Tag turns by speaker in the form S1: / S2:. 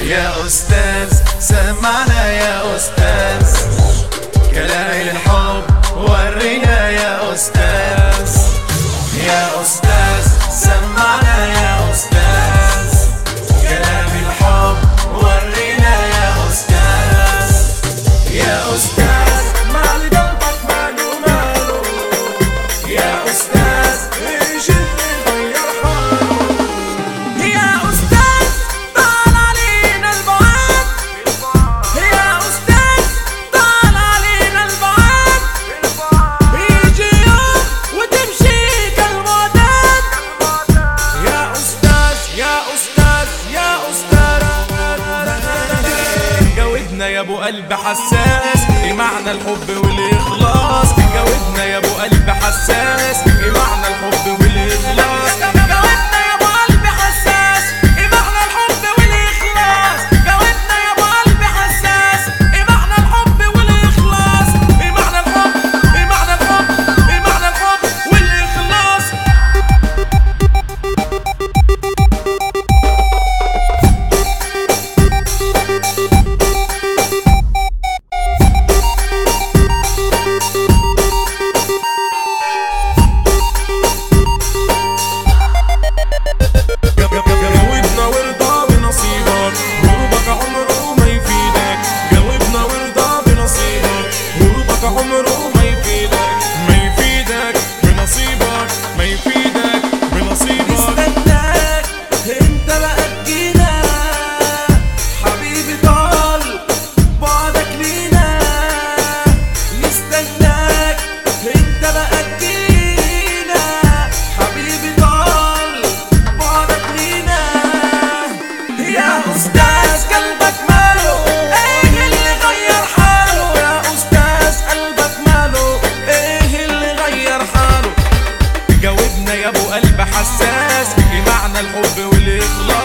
S1: يا أستاذ سمعنا يا أستاذ، كلام الحب ورينا يا أستاذ. يا أستاذ سمعنا يا أستاذ، كلام الحب ورينا يا أستاذ. يا أستاذ مال قلبك ماله ماله، يا أستاذ إيش اللي غير حاله.
S2: يا أستاذ طال علينا البعاد، يا أستاذ طال علينا البعاد، يجي يوم وتمشي كالمعتاد. يا أستاذ يا أستاذ يا أستاذ، جاوبنا يا أبو قلب حساس إيه معنى الحب والإخلاص. جاوبنا يا أبو قلب حساس إيه معنى الحب والإخلاص. جاوبنا يا أبو قلب حساس إيه معنى الحب والإخلاص. جاوبنا يا أبو قلب حساس إيه معنى الحب والإخلاص. إيه معنى الحب، إيه معنى الحب، إيه معنى الحب والإخلاص. جاوبنا وارضى بنصيبك، هروبك عمره ما يفيدك. جاوبنا وارضى بنصيبك، هروبك عمره ما يفيدك. ما يفيدك بنصيبك، ما يفيدك بنصيبك.
S3: نستناك انت بقى تجينا حبيبي، طال بعدك لينا. نستناك انت بقى تجينا حبيبي، طال بعدك لينا. يا أستاذ قلبك ماله ايه اللي غير حاله. يا أستاذ قلبك ماله ايه اللي غير حاله.
S2: جاوبنا يا ابو قلب حساس ايه معنى الحب والاخلاص.